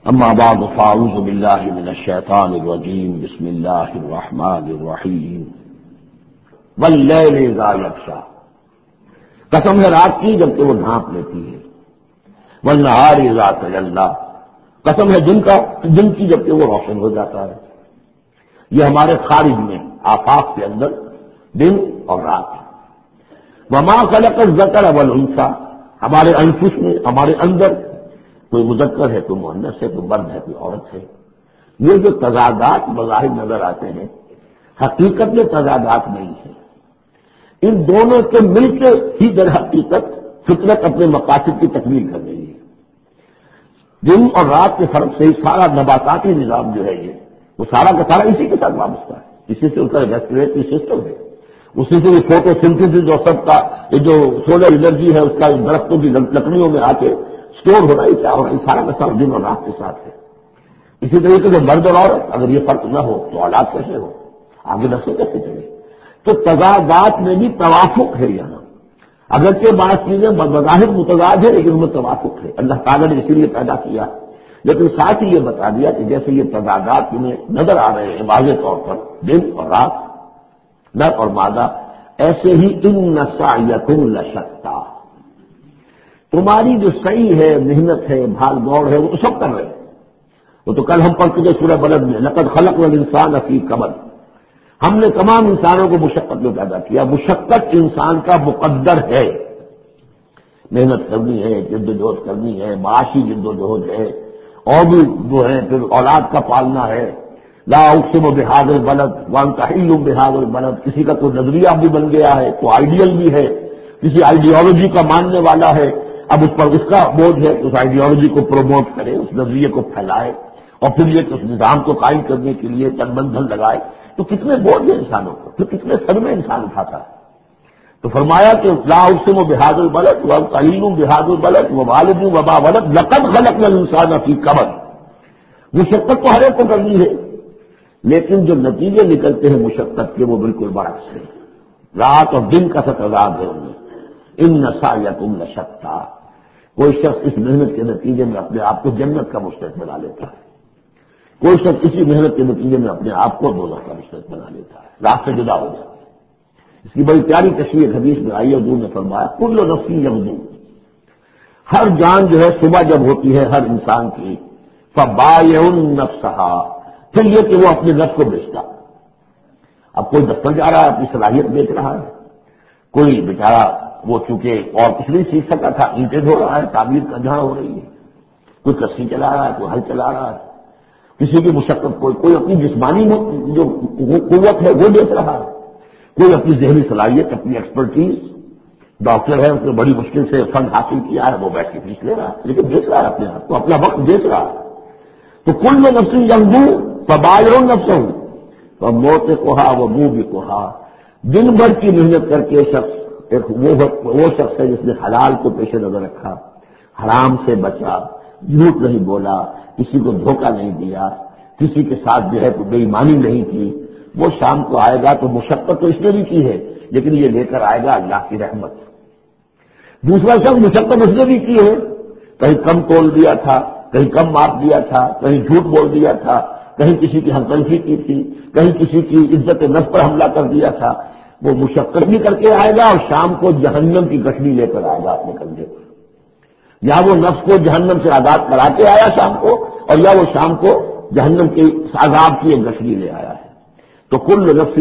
اما بعد فاعوذ باللہ من الشیطان الرجیم بسم اللہ الرحمن الرحیم واللیل اذا یغشی، قسم ہے رات کی جبکہ وہ ڈھانپ لیتی ہے، والنہار اذا تجلی، قسم ہے دن کی جبکہ وہ روشن ہو جاتا ہے۔ یہ ہمارے خارج میں آفاق کے اندر دن اور رات ہے۔ وما خلق الذکر والانثی، ہمارے انفس میں، ہمارے اندر کوئی مذکر ہے، کوئی مؤنث ہے، کوئی مرد ہے، کوئی عورت ہے۔ یہ جو تضادات بظاہر نظر آتے ہیں، حقیقت میں تضادات نہیں ہے۔ ان دونوں کے مل کے ہی در حقیقت فطرت اپنے مقاصد کی تکمیل کر رہی ہے۔ دن اور رات کے فرق سے ہی سارا نباتاتی نظام جو ہے، یہ وہ سارا کا سارا اسی کے ساتھ وابستہ ہے۔ اسی سے اس کا ریسپریٹری سسٹم ہے، اسی سے یہ فوٹو سنتھسس اور سب کا یہ جو سولر انرجی ہے، اس کا درختوں کی لکڑیوں میں آ کے اسٹور ہو رہا ہے، کیا ہو رہا ہے، سارا کا سارا دن اور رات کے ساتھ ہے۔ اسی طریقے سے مرد اور عورت، اگر یہ فرق نہ ہو تو اولاد کیسے ہو، آگے نسل کیسے چلے؟ تو تضادات میں بھی توافق ہے یہاں، اگرچہ بعض چیزیں بظاہر متضاد ہے لیکن ان میں توافق ہے، اللہ تعالیٰ نے اسی لیے پیدا کیا، لیکن ساتھ ہی یہ بتا دیا کہ جیسے یہ تضادات میں نظر آ رہے ہیں واضح طور پر، دن اور رات، نر اور مادہ، ایسے ہی ان سعیکم لشتی، تمہاری جو سعی ہے، محنت ہے، بھاگ دوڑ ہے، وہ تو سب کر رہے ہیں۔ وہ تو کل ہم پڑھ چکے سورہ بلد میں، لقد خلقنا الانسان فی کبد، ہم نے تمام انسانوں کو مشقت میں پیدا کیا۔ مشقت انسان کا مقدر ہے، محنت کرنی ہے، جدوجہد کرنی ہے، معاشی جدوجہد ہے، اور بھی جو ہے پھر اولاد کا پالنا ہے۔ لا اقسم بہذا البلد وانت حل بہذا البلد، کسی کا کوئی نظریہ بھی بن گیا ہے، کوئی آئیڈیل بھی ہے، کسی آئیڈیالوجی کا ماننے والا ہے، اب اس پر اس کا بوجھ ہے کہ اس آئیڈیالوجی کو پروموٹ کرے، اس نظریے کو پھیلائے، اور پھر یہ کہ اس نظام کو قائم کرنے کے لیے تن من دھن لگائے، تو کتنے بوجھ ہیں انسانوں کو، پھر کتنے صدمے انسان اٹھاتا ہے۔ تو فرمایا کہ لا اقسم بہذا البلد وانت حل بہذا البلد ووالد وما ولد لقد خلقنا الانسان فی کبد، مشقت تو ہر ایک کو کرنی ہے، لیکن جو نتیجے نکلتے ہیں مشقت کے وہ بالکل برعکس ہے، رات اور دن کا تضاد ہے ان میں۔ ان سعیکم لشتی، کوئی شخص اس محنت کے نتیجے میں اپنے آپ کو جنت کا مشترک بنا لیتا ہے، کوئی شخص اسی محنت کے نتیجے میں اپنے آپ کو دوزخ کا مشترک بنا لیتا ہے، رات سے جدا ہو جاتا ہے۔ اس کی بڑی پیاری تشریح حدیث میں آئی، حضور نے فرمایا کل نفس یغدو، ہر جان جو ہے صبح جب ہوتی ہے ہر انسان کی، فبائع نفسھا، پھر یہ کہ وہ اپنے نفس کو بیچتا۔ اب کوئی دفتر جا رہا ہے، اپنی صلاحیت بیچ رہا ہے، کوئی بیچارہ وہ چونکہ اور کچھ نہیں سیکھ سکا تھا، اینٹیں دھو رہا ہے، تعمیر کا جہاں ہو رہی ہے، کوئی کشتی چلا رہا ہے، کوئی ہل چلا رہا ہے، کسی کی مشقت، کوئی اپنی جسمانی جو قوت ہے وہ بیچ رہا ہے، کوئی اپنی ذہنی صلاحیت، اپنی ایکسپرٹیز، ڈاکٹر ہے، اس نے بڑی مشکل سے فنڈ حاصل کیا ہے، وہ بیٹھ کے فیس لے رہا ہے، لیکن بیچ رہا ہے اپنے آپ کو، اپنا وقت بیچ رہا ہے۔ تو کل نفس یغدو فبائع نفسہ وموتقھا وموبقھا، دن بھر کی محنت کر کے شخص وہ شخص ہے جس نے حلال کو پیش نظر رکھا، حرام سے بچا، جھوٹ نہیں بولا، کسی کو دھوکہ نہیں دیا، کسی کے ساتھ جو ہے بے ایمانی نہیں کی، وہ شام کو آئے گا تو مشقت تو اس نے بھی کی ہے، لیکن یہ لے کر آئے گا اللہ کی رحمت۔ دوسرا شخص مشقت اس نے بھی کی ہے، کہیں کم تول دیا تھا، کہیں کم ماپ دیا تھا، کہیں جھوٹ بول دیا تھا، کہیں کسی کی ہمتلفی کی تھی، کہیں کسی کی عزت نفس پر حملہ کر دیا تھا، وہ مشقت بھی کر کے آئے گا اور شام کو جہنم کی گٹھڑی لے کر آئے گا اپنے کندھے پر، یا وہ نفس کو جہنم سے آزاد کرا کے آیا شام کو، اور یا وہ شام کو جہنم کے عذاب کی ایک گٹھڑی لے آیا ہے۔ تو کل نفس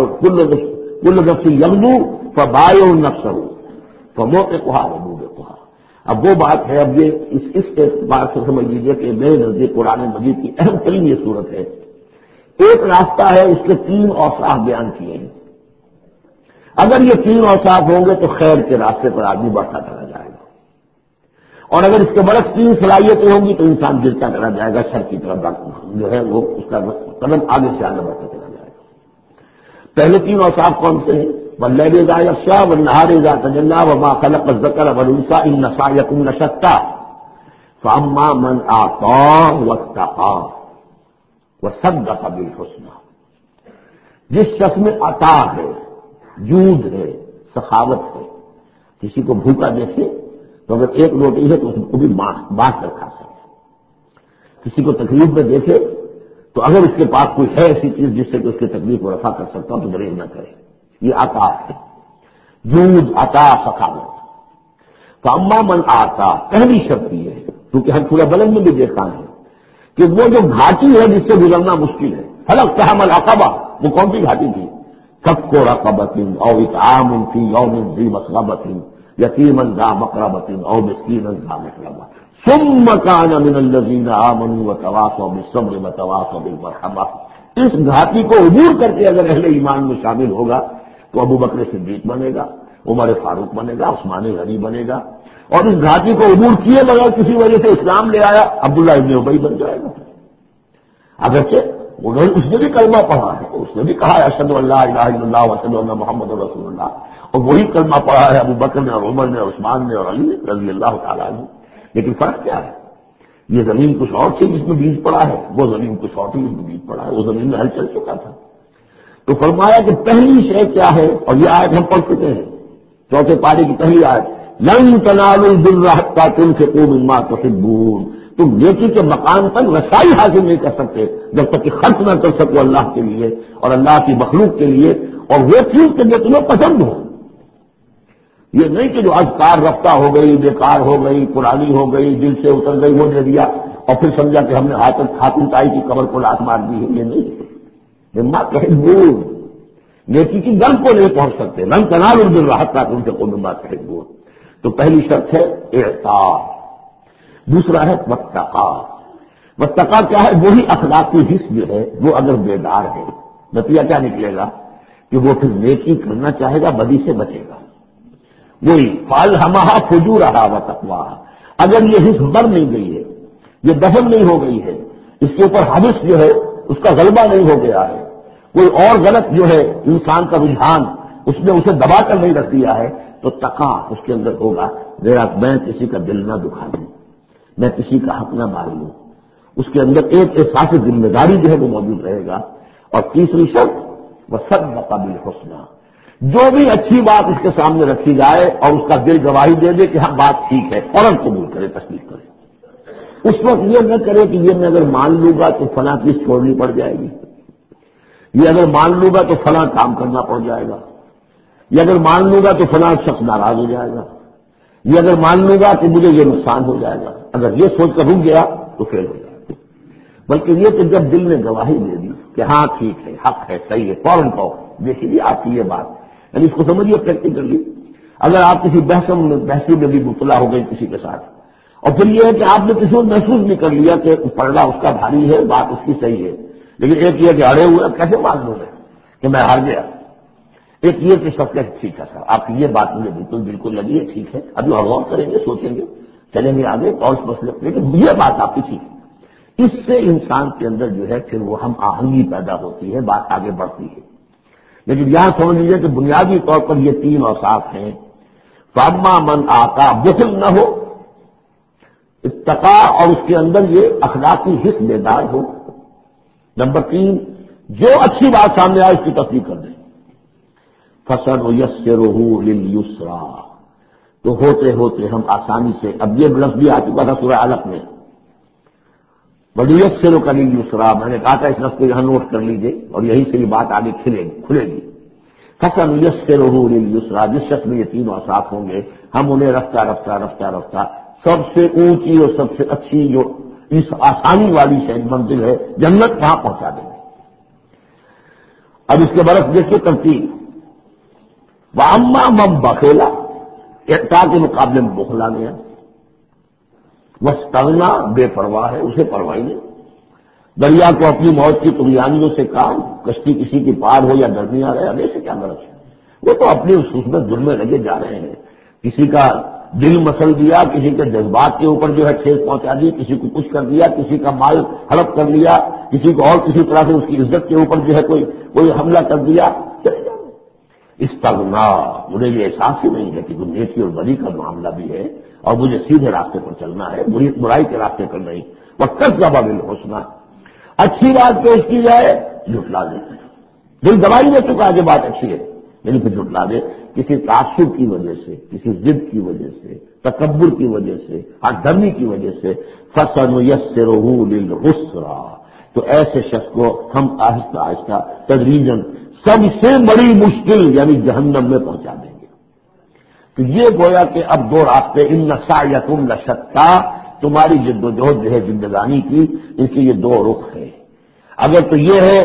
یغدو فبائع نفسہ فموتقھا وموبقھا۔ اب وہ بات ہے، اب یہ اس بات سے سمجھ لیجیے کہ میرے نزدیک قرآن مجید کی اہم ترین یہ صورت ہے۔ ایک راستہ ہے، اس کے تین اوصاف بیان کیے ہیں، اگر یہ تین اوصاف ہوں گے تو خیر کے راستے پر آدمی بڑھتا چلا جائے گا، اور اگر اس کے برعکس تین صلاحیتیں ہوں گی تو انسان گرتا چلا جائے گا، شر کی طرف جو ہے وہ اس کا قدم آگے سے آگے بڑھتا چلا جائے گا۔ پہلے تین اوصاف کون سے ہیں؟ واللیل اذا یغشی والنہار اذا تجلی وما خلق الذکر والانثی ان سعیکم لشتی فاما من اعطی واتقی وصدق بالحسنی، جس شخص میں عطا ہے، جود ہے، سخاوت ہے، کسی کو بھوکا دیکھے تو اگر ایک روٹی ہے تو اس کو بھی بانٹ کر کھا سکے، کسی کو تکلیف میں دیکھے تو اگر اس کے پاس کوئی ہے ایسی چیز جس سے کہ اس کی تکلیف کو رفع کر سکتا ہوں تو گریز نہ کرے. یہ عطا ہے، جود، عطا، سخاوت. فاما من آتا، پہلی شرط یہ ہے کیونکہ ہم پورا بلند میں بھی دیکھا ہے کہ وہ جو گھاٹی ہے جس سے گزرنا مشکل ہے. فلق تحمل العقبہ، وہ کون سی گھاٹی تھی؟ فک رقبۃ او اطعام فی یوم ذی مسغبۃ یتیما ذا مقربۃ او مسکینا ذا متربہ ثم كان من الذین آمنوا وتواصوا بالصبر وتواصوا بالمرحمہ. اس گھاٹی کو عبور کر کے اگر اہل ایمان میں شامل ہوگا تو ابو بکر صدیق بنے گا، عمر فاروق بنے گا، عثمان غنی بنے گا. اور اس گھاٹی کو عبور کیے بغیر کسی وجہ سے اسلام لے آیا، عبداللہ ابن ابی بن جائے گا. اگرچہ اس نے بھی کلمہ پڑھا ہے، اس نے بھی کہا ہے اشہد ان لا الہ الا اللہ واشہد ان محمد رسول اللہ، اور وہی کلمہ پڑھا ہے ابو بکر نے اور عمر نے اور عثمان نے اور علی رضی اللہ تعالیٰ عنہ. لیکن فرق کیا ہے؟ یہ زمین کچھ اور تھی جس میں بیج پڑا ہے، وہ زمین کچھ اور تھی جس میں بیج پڑا ہے. وہ زمین میں ہل چل چکا تھا. تو فرمایا کہ پہلی شے کیا ہے، اور یہ آیت ہم پڑھ چکے ہیں، چوتھے پارے کی پہلی آیت، لن تنالوا البر حتى تنفقوا مما تحبون. تم نیکی کے مقام پر رسائی حاصل نہیں کر سکتے جب تک کہ خرچ نہ کر سکو اللہ کے لیے اور اللہ کی مخلوق کے لیے، اور وہ چیز کہ جو تمہیں پسند ہو. یہ نہیں کہ جو اذکار رفتہ ہو گئی، بیکار ہو گئی، پرانی ہو گئی، دل سے اتر گئی، وہ دے دیا اور پھر سمجھا کہ ہم نے خاتون تائی کی قبر کو لات مار دی ہے. یہ نہیں ہے. مما تحبون، نیکی کی گل کو نہیں پہنچ سکتے. لن تنالوا البر حتى تنفقوا مما تحبون. تو پہلی شرط ہے اعطاء. دوسرا ہے واتقا. واتقا کیا ہے؟ وہی اخلاقی حص جو ہے وہ اگر بیدار ہے، نتیجہ کیا نکلے گا کہ وہ پھر نیکی کرنا چاہے گا، بدی سے بچے گا. وہی فالہمہا فجورہا وتقواہا. اگر یہ حص مر نہیں گئی ہے، یہ دفن نہیں ہو گئی ہے، اس کے اوپر حوث جو ہے اس کا غلبہ نہیں ہو گیا ہے، کوئی اور غلط جو ہے انسان کا رجحان اس نے اسے دبا کر نہیں رکھ دیا ہے، تو تقا اس کے اندر ہوگا. ذرا میں کسی کا دل نہ دکھا دوں، میں کسی کا حق نہ مار لوں. اس کے اندر ایک احساس ذمہ داری جو ہے وہ موجود رہے گا. اور تیسری شرط وصدق بالحسنی، جو بھی اچھی بات اس کے سامنے رکھی جائے اور اس کا دل گواہی دے دے کہ ہاں بات ٹھیک ہے، فوراً قبول کرے، تصدیق کرے. اس وقت یہ نہ کرے کہ یہ میں اگر مان لوں گا تو فلاں چیز چھوڑنی پڑ جائے گی، یہ اگر مان لوں گا تو فلاں کام کرنا پڑ جائے گا، یہ اگر مان لوں گا تو فلاں شخص ناراض ہو جائے گا، یہ اگر مان لوں گا کہ مجھے یہ نقصان ہو جائے گا. اگر یہ سوچ کر رک گیا تو فیل ہو جائے گا. بلکہ یہ کہ جب دل نے گواہی دے دی کہ ہاں ٹھیک ہے، حق ہے، صحیح ہے، فوراً کہو. دیکھیے آپ کی یہ بات، یعنی اس کو سمجھیے پریکٹیکلی. اگر آپ کسی بحثی میں بھی مبتلا ہو گئی کسی کے ساتھ، اور پھر یہ ہے کہ آپ نے کسی کو محسوس بھی کر لیا کہ پڑھنا اس کا بھاری ہے، بات اس کی صحیح ہے، لیکن ایک یہ کہ اڑے ہوئے کیسے مان لوں میں کہ میں ہار گیا. ایک یہ کہ سب ٹھیک ہے سر، آپ کی یہ بات مجھے بالکل لگی ہے، ٹھیک ہے، ابھی غور کریں گے، سوچیں گے، چلیں گے آگے اور اس مسئلے، لیکن یہ بات آپ کی ٹھیک ہے. اس سے انسان کے اندر جو ہے پھر وہ ہم آہنگی پیدا ہوتی ہے، بات آگے بڑھتی ہے. لیکن یہاں سمجھ لیجیے کہ بنیادی طور پر یہ تین اوصاف ہیں. فاما من آتا، بخل نہ ہو، اتقا اور اس کے اندر یہ اخلاقی حص بیدار ہو. نمبر 3، جو اچھی بات سامنے آئے اس کی تصدیق کر دیں. فَسَنُيَسِّرُهُ لِلْيُسْرَىٰ، تو ہوتے ہوتے ہم آسانی سے، اب یہ لفظ بھی آ چکا تھا سورہ علق میں، وَنُيَسِّرُكَ لِلْيُسْرَىٰ، میں نے کہا تھا اس لفظ کو یہاں نوٹ کر لیجیے اور یہیں سے یہ بات آگے کھلے گی. فَسَنُيَسِّرُهُ لِلْيُسْرَىٰ، جس شخص میں یہ تین اوصاف ہوں گے ہم انہیں رفتہ سب سے اونچی اور سب سے اچھی جو اس آسانی والی شہر منزل ہے جنت، وہاں پہنچا دیں گے. اب اس کے برعکس دیکھیے ترتیب، وَأَمَّا مَن بَخِلَ، اعطاء کے مقابلے میں بخل آ گیا. وَاسْتَغْنَىٰ، بے پرواہ ہے، اسے پرواہ نہیں. دریا کو اپنی موت کی طغیانیوں سے کام، کشتی کسی کی پار ہو یا ڈرنی آ رہے ابھی سے کیا غرض ہے، وہ تو اپنی اس میں ظلم میں لگے جا رہے ہیں. کسی کا دل مسل دیا، کسی کے جذبات کے اوپر جو ہے ٹھیس پہنچا دی، کسی کو کچھ کر دیا، کسی کا مال ہڑپ کر لیا، کسی کو اور کسی طرح سے اس کی عزت کے اوپر جو ہے کوئی حملہ کر دیا. استغنا، مجھے یہ احساس ہی نہیں ہے کہ نیکی اور بری کا معاملہ بھی ہے اور مجھے سیدھے راستے پر چلنا ہے، برائی کے راستے پر نہیں. وَكَذَّبَ بِالْحُسْنَىٰ، اچھی بات پیش کی جائے جھٹلا دے، دل گواہی دے چکا ہے کہ بات اچھی ہے لیکن پھر جھٹلا دے. کسی تعصب کی وجہ سے، کسی ضد کی وجہ سے، تکبر کی وجہ سے، ہر دھرمی کی وجہ سے، فَسَنُيَسِّرُهُ لِلْعُسْرَىٰ، تو ایسے شخص کو ہم آہستہ آہستہ تدریجاً سب سے بڑی مشکل یعنی جہنم میں پہنچا دیں گے۔ تو یہ گویا کہ اب دو راستے، ان سعیکم لشتیٰ، تمہاری جد و جہد جو ہے زندگانی کی، اس کے یہ دو رخ ہیں۔ اگر تو یہ ہے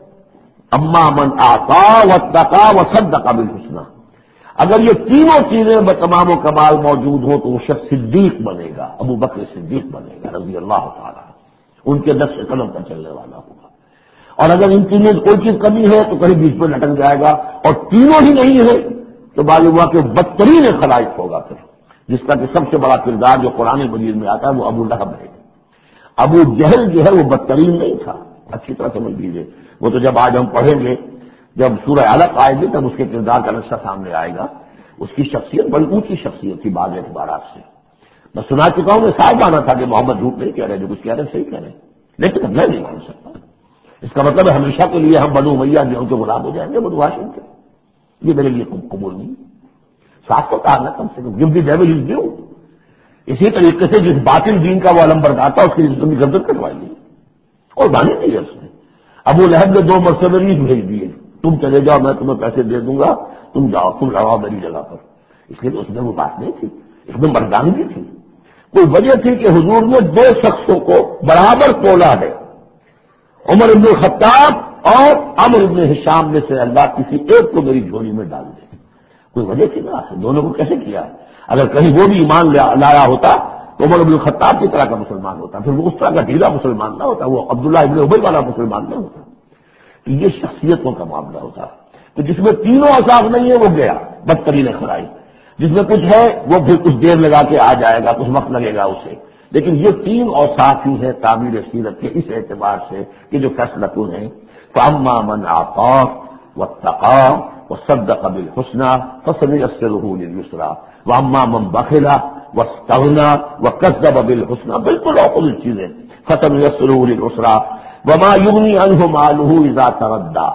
اما من آتا واتقى وصدق بالحسنى، اگر یہ تینوں چیزیں بتمام و کمال موجود ہوں تو وہ شخص صدیق بنے گا، ابو بکر صدیق بنے گا رضی اللہ تعالیٰ، ان کے نقش قدم پر چلنے والا ہوگا۔ اور اگر ان تینوں میں کوئی چیز کمی ہے تو کہیں بیچ میں لٹک جائے گا، اور تینوں ہی نہیں ہے تو معلوم ہوا کہ بدترین خلائق ہوگا، پھر جس کا کہ سب سے بڑا کردار جو قرآن مجید میں آتا ہے وہ ابو لہب ہے۔ ابو جہل جو ہے وہ بدترین نہیں تھا، اچھی طرح سمجھ لیجیے، وہ تو جب آج ہم پڑھیں گے، جب سورہ علق آئے گی تب اس کے کردار کا نقشہ سامنے آئے گا۔ اس کی شخصیت بڑی اونچی شخصیت تھی بعض اعتبارات سے، میں سنا چکا ہوں، میں صاحب مانا تھا کہ محمد جھوٹ نہیں کہہ رہے، جو کچھ کہہ رہے صحیح کہہ رہے، لیکن میں نہیں مان سکتا۔ اس کا مطلب ہے ہمیشہ کے لیے ہم بنو امیہ جو ان کے غلام ہو جائیں گے، بنو ہاشم کے، یہ میرے لیے قبول نہیں۔ ساتھ تو کہا نا کم سے کم give the devil his due, اسی طریقے سے جس باطل دین کا وہ علمبردار تھا اس کی گردن کٹوائیے، اور بانی نہیں ہے اس نے۔ ابو لہب نے 2 مرسنریز بھیج دیے، تم چلے جاؤ میں تمہیں پیسے دے دوں گا، تم جاؤ، تم لڑاؤ میری جگہ پر، اس لیے اس میں وہ بات نہیں تھی، اس میں مردانگی تھی۔ کوئی وجہ تھی کہ حضور نے 2 شخصوں کو برابر تولا ہے، عمر ابن الخطاب اور عمرو ابن ہشام میں سے اللہ کسی ایک کو میری جھولی میں ڈال دے، کوئی وجہ تھی نا، دونوں کو کیسے کیا؟ اگر کہیں وہ بھی ایمان لایا ہوتا تو عمر ابن الخطاب کی طرح کا مسلمان ہوتا، پھر وہ اس طرح کا ڈھیلا مسلمان نہ ہوتا، وہ عبداللہ ابن ابی والا مسلمان نہ ہوتا۔ تو یہ شخصیتوں کا معاملہ ہوتا، تو جس میں تینوں اوصاف نہیں ہے وہ گیا بدترین خرائی، جس میں کچھ ہے وہ پھر کچھ دیر لگا کے آ جائے گا، کچھ وقت لگے گا اسے، لیکن یہ 3 اوصاف ہی ہے تعمیر سیرت کے اس اعتبار سے کہ جو فیصلہ کن ہے۔ فاما من اعطى واتقى وصدق بالحسنى فسنيسره لليسرى واما من بخل واستغنى وكذب بالحسنى، بالکل اپوزٹ چیزیں، فسنيسره للعسرى وما يغني عنه ماله اذا تردى،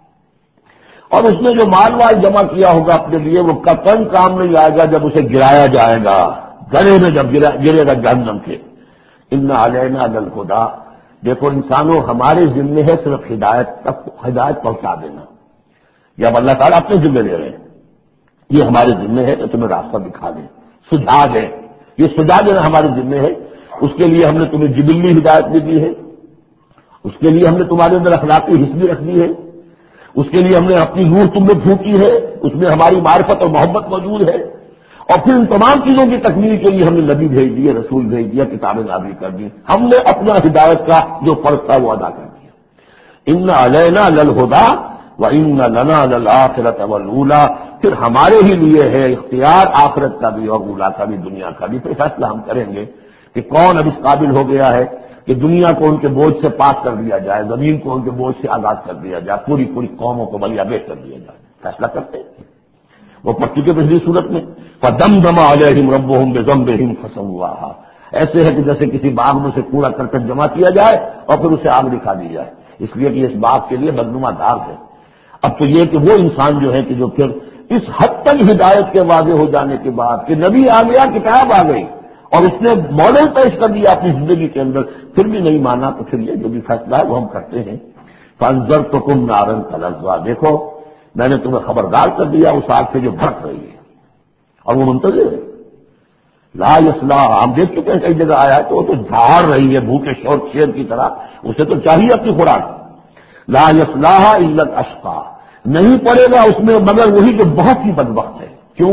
اور اس نے جو مال وال جمع کیا ہوگا اپنے لیے وہ قطعاً کام نہیں آئے گا جب اسے گرایا جائے گا، گڑھے میں جب گرے گا جہنم کے۔ ان علینا للہدی، دیکھو انسانوں ہمارے ذمے ہے صرف ہدایت پہنچا دینا، جب اللہ تعالیٰ اپنے ذمے لے رہے ہیں، یہ ہمارے ذمے ہے کہ تمہیں راستہ دکھا دیں، سجھا دیں، یہ سجھا دینا ہمارے ذمے ہے۔ اس کے لیے ہم نے تمہیں جبلی ہدایت بھی دی ہے، اس کے لیے ہم نے تمہارے اندر اخلاقی حص بھی رکھ دی ہے، اس کے لیے ہم نے اپنی روح تم میں پھونکی ہے، اس میں ہماری معرفت اور محبت موجود ہے، اور پھر ان تمام چیزوں کی تکمیل کے لیے ہم نے نبی بھیج دیے، رسول بھیج دیا، کتابیں نازل کر دی، ہم نے اپنا ہدایت کا جو فرض تھا وہ ادا کر دیا۔ ان علینا للہدی وان لنا للآخرۃ والاولی، پھر ہمارے ہی لیے ہے اختیار آخرت کا بھی اور اولی کا بھی، دنیا کا بھی، پھر فیصلہ ہم کریں گے کہ کون اب اس قابل ہو گیا ہے کہ دنیا کو ان کے بوجھ سے پاک کر دیا جائے، زمین کو ان کے بوجھ سے آزاد کر دیا جائے، پوری قوموں کو ملیا بیچ کر دیا جائے، فیصلہ کرتے ہیں۔ وہ پڑھ چکے پچھلی صورت میں، فَدَمْدَمَ عَلَيْهِمْ رَبُّهُمْ بِذَنبِهِمْ فَسَوَّاهَا، ایسے ہے کہ جیسے کسی باغ میں سے کوڑا کرکٹ جمع کیا جائے اور پھر اسے آگ دکھا دی جائے، اس لیے کہ اس باغ کے لیے بدنما داغ ہے۔ اب تو یہ کہ وہ انسان جو ہے کہ جو پھر اس حد تک ہدایت کے واضح ہو جانے کے بعد کہ نبی آ گیا، کتاب آ گئی اور اس نے ماڈل پیش کر دیا اپنی زندگی کے اندر، پھر بھی نہیں مانا، تو پھر یہ جو بھی فیصلہ ہے وہ ہم کرتے ہیں۔ فَأَنذَرْتُكُمْ نَارًا تَلَظَّىٰ، دیکھو میں نے تمہیں خبردار کر دیا اس آگ سے جو بھڑک رہی ہے اور وہ منتظر ہے۔ لا یصلاھا، ہم دیکھ چکے ہیں کئی جگہ آیا تو وہ تو جھاڑ رہی ہے بھوکے شیر کی طرح، اسے تو چاہیے اپنی خوراک۔ لا یصلاھا الا الاشقى، نہیں پڑے گا اس میں مگر وہی جو بہت ہی بدبخت ہے۔ کیوں؟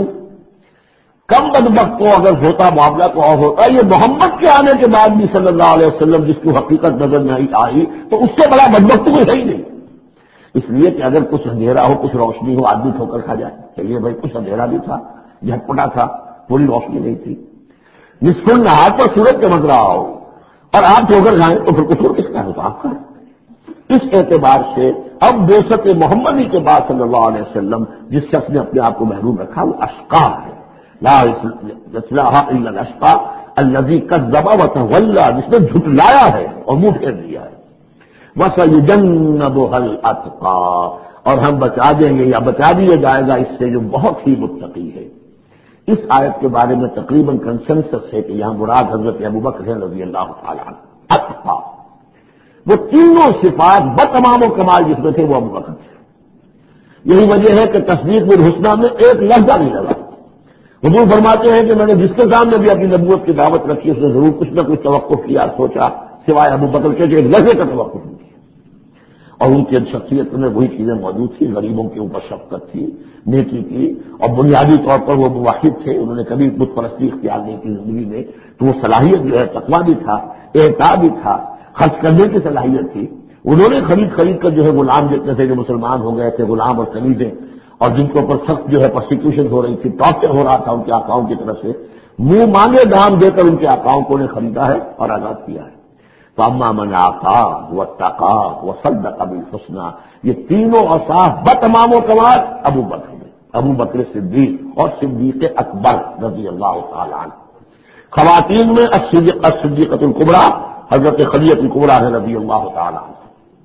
کم بدبخت کو اگر ہوتا معاملہ تو اور ہوتا، یہ محمد کے آنے کے بعد بھی صلی اللہ علیہ وسلم جس کو حقیقت نظر نہیں آئی تو اس سے بڑا بدبخت کوئی ہے ہی نہیں، اس لیے کہ اگر کچھ اندھیرا ہو کچھ روشنی ہو آدمی ٹھوکر کھا جائے، چلیے بھائی کچھ اندھیرا بھی تھا، جھٹپٹا تھا، پوری روشنی نہیں تھی، نصف النہار پر سورج چمک رہا ہو اور آپ ٹھوکر کھائیں تو پھر کچھ اور کس کا ہے تو آپ کا۔ اس اعتبار سے اب بعثت محمدی کے بعد صلی اللہ علیہ وسلم جس شخص نے اپنے آپ کو محروم رکھا وہ اشقا ہے۔ لا یصلاھا الا الاشقى الذی کذب وتولى، جس نے جھٹلایا ہے اور منہ پھیر دیا ہے۔ وَسَيُجَنَّبُهَا الْأَتْقَى، اور ہم بچا دیں گے یا بچا دیا جائے گا اس سے جو بہت ہی متقی ہے۔ اس آیت کے بارے میں تقریباً کنسنسس ہے کہ یہاں مراد حضرت ابوبکر رضی اللہ تعالیٰ عنہ۔ اتقا، وہ تینوں صفات بتمام و کمال جس میں تھے وہ ابوبکر تھے۔ یہی وجہ ہے کہ تصدیق بالحسنہ میں ایک لفظہ نہیں لگا۔ حضور فرماتے ہیں کہ میں نے جس کے سامنے بھی اپنی نبوت کی دعوت رکھی اس نے ضرور کچھ نہ کچھ توقف کیا، سوچا، سوائے ابوبکر کے جو ایک لہجے کا توقف نہیں کیا، اور ان کی شخصیت میں وہی چیزیں موجود تھیں، غریبوں کے اوپر شفقت تھی، نیکی کی، اور بنیادی طور پر وہ موحد تھے، انہوں نے کبھی بت پرستی اختیار نہیں کی زندگی میں، تو وہ صلاحیت جو ہے تقویٰ بھی تھا، اعطاء بھی تھا، خرچ کرنے کی صلاحیت تھی۔ انہوں نے خرید کر جو ہے غلام جتنے تھے جو مسلمان ہو گئے تھے، غلام اور کنیزیں، اور جن کے اوپر سخت جو ہے پرسیکیوشن ہو رہی تھی، ٹارچر ہو رہا تھا ان کے آقاؤں کی طرف سے، منہ مانگے دام دے کر ان کے آقاؤں کو نے خریدا ہے اور آزاد کیا ہے۔ فَأَمَّا مَنْ آتَىٰ وَاتَّقَىٰ وَصَدَّقَ بِالْحُسْنَىٰ، یہ تینوں اوصاف بتمام و کمال ابو بکر میں، ابو بکر صدیق اور صدیق اکبر رضی اللہ تعالیٰ عنہ۔ خواتین میں الصدیقۃ الکبریٰ حضرت خدیجہ الکبریٰ رضی اللہ تعالیٰ عنہ۔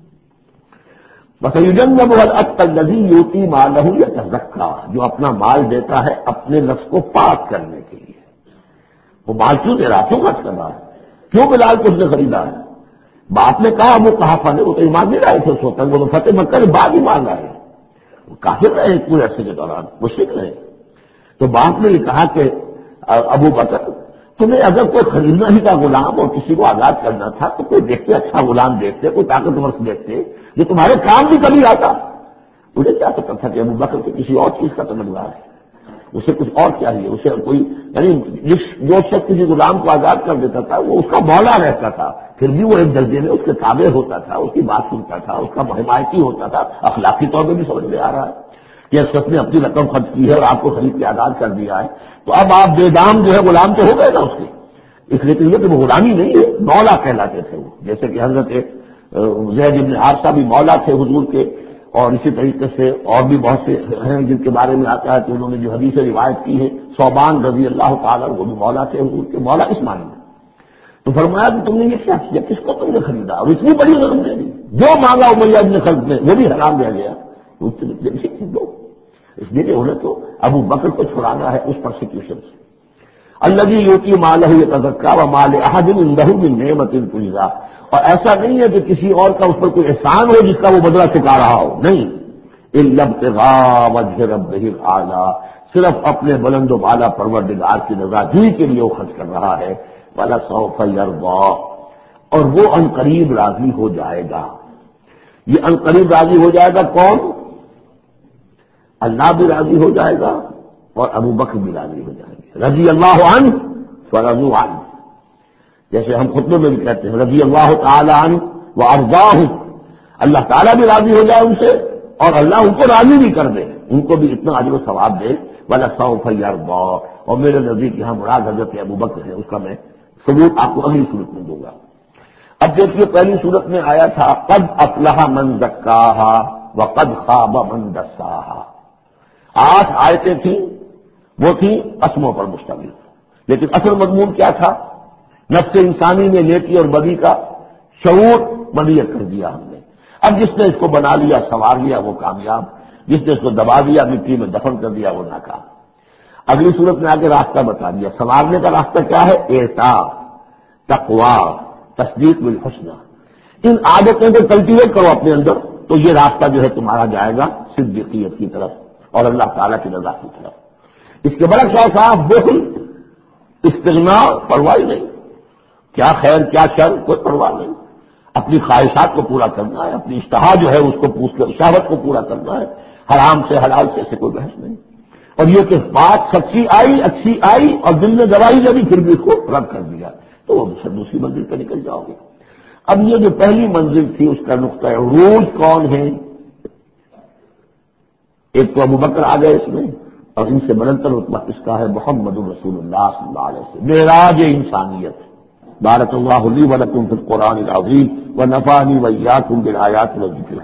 وَسَيُجَنَّبُهَا الْأَتْقَى الَّذِي يُؤْتِي مَالَهُ يَتَزَكَّىٰ، جو اپنا مال دیتا ہے اپنے نفس کو پاک کرنے کے لیے۔ وہ مال کیوں دے رہا ہے، کیوں خرچ کر رہا ہے، کیوں بلال کو اس نے خریدا ہے؟ باپ نے کہا وہ کہا نے، وہ تو ایمان نہیں لائے تھے اس وقت، وہ تو فتح مکہ کے بعد ہی مان رہے ہیں، وہ کافر رہے پورے عرصے کے دوران، مشرک رہے۔ تو باپ نے یہ کہا کہ ابو بکر تمہیں اگر کوئی خریدنا ہی تھا غلام اور کسی کو آزاد کرنا تھا تو کوئی دیکھتے اچھا غلام دیکھتے، کوئی طاقتور سے دیکھتے جو تمہارے کام بھی کبھی آتا۔ مجھے کیا پتا تھا کہ ابو بکر کو کسی اور چیز کا تمنا ہے، اسے کچھ اور چاہیے، اسے کوئی یعنی جو شخص کسی غلام کو آزاد کر دیتا تھا وہ اس کا مولا رہتا تھا، پھر بھی وہ ایک درجے میں اس کے تابع ہوتا تھا، اس کی بات سنتا تھا، اس کا حمایتی ہوتا تھا۔ اخلاقی طور پہ بھی سمجھ میں آ رہا ہے کہ اس شخص نے اپنی رقم خرچ کی ہے اور آپ کو خرید کے آزاد کر دیا ہے، تو اب آپ بے دام جو ہے غلام تو ہو گئے نا اس کے، اس لیے کہ وہ غلامی نہیں ہے، مولا کہلاتے تھے وہ، جیسے کہ حضرت زید بن حارثہ بھی مولا تھے حضور کے، اور اسی طریقے سے اور بھی بہت سے ہیں جن کے بارے میں آتا ہے کہ انہوں نے جو حدیث روایت کی ہے، ثوبان رضی اللہ تعالیٰ وہ بھی مولا تھے حضور کے، مولا اس معنی میں۔ تو فرمایا کہ تم نے یہ کیا کیا، کس کو تم نے خریدا، اور اتنی بڑی رقم دے دی، جو مانگا امیہ ابن خلف نے وہ بھی حرام دیا گیا، اس لیے کہ انہیں تو ابو بکر کو چھڑانا ہے اس پرسیکیوشن سے۔ الذی یؤتی مالہ یتزکیٰ وما لأحد عنده من نعمۃ تجزیٰ، اور ایسا نہیں ہے کہ کسی اور کا اس پر کوئی احسان ہو جس کا وہ بدلہ چکا رہا ہو، نہیں، الا ابتغاء وجہ ربہ الاعلیٰ، صرف اپنے بلند و بالا پروردگار کی رضا جوئی کے لیے وہ خرچ کر رہا ہے۔ وَلَسَوْفَ يَرْضَىٰ، اور وہ عنقریب راضی ہو جائے گا۔ یہ عنقریب راضی ہو جائے گا کون؟ اللہ بھی راضی ہو جائے گا اور ابو بکر بھی راضی ہو جائیں گے، رضی اللہ عنہ ورضوا عنہ، جیسے ہم خطبے میں بھی کہتے ہیں رضی اللہ تعالی عنہ وارضاہ، اللہ تعالیٰ بھی راضی ہو جائے ان سے اور اللہ ان کو راضی بھی کر دے، ان کو بھی اتنا اجر و ثواب دے۔ وَلَسَوْفَ يَرْضَىٰ، اور میرے نزدیک یہاں مراد حضرت ابو بکر ہے، اس کا میں ثبوت آپ کو اگلی صورت میں دوں گا۔ اب دیکھیے پہلی صورت میں آیا تھا قد افلح من زکاہا وقد خاب من دساہا، 8 آیتیں تھیں، وہ تھیں قسموں پر مشتمل، لیکن اصل مضمون کیا تھا؟ نفس انسانی میں نیکی اور بدی کا شعور بدیت کر دیا ہم نے۔ اب جس نے اس کو بنا لیا، سنوار لیا، وہ کامیاب، جس نے اس کو دبا دیا، مٹی میں دفن کر دیا، وہ ناکام۔ اگلی صورت میں آگے راستہ بتا دیا، سنوارنے کا راستہ کیا ہے؟ اعطاء، تقویٰ، تصدیق بالحسنہ، ان عادتوں کو کلٹیویٹ کرو اپنے اندر، تو یہ راستہ جو ہے تمہارا جائے گا صدیقیت کی طرف اور اللہ تعالیٰ کی رضا کی طرف۔ اس کے برعکس صاحب بخل، استغنا، پرواہ نہیں، کیا خیر کیا شر کوئی پرواہ نہیں، اپنی خواہشات کو پورا کرنا ہے، اپنی اشتہا جو ہے اس کو پوچھ کر شہوت کو پورا کرنا ہے، حرام سے حلال سے ایسے کوئی بحث نہیں، اور یہ کہ بات سچی آئی، اچھی آئی اور دل نے گواہی دے پھر بھی اس کو رد کر دیا، تو وہ دوسری منزل پہ نکل جاؤ گے۔ اب یہ جو پہلی منزل تھی اس کا نقطہ عروج کون ہے؟ ایک تو ابو بکر آ گئے اس میں، اور ان سے بلندتر رتبہ اس کا ہے محمد رسول اللہ صلی اللہ علیہ وسلم، معراج انسانیت۔ بارک اللہ لی و لکم فی القرآن العظیم و نفعنی و ایاکم بالآیات والذکر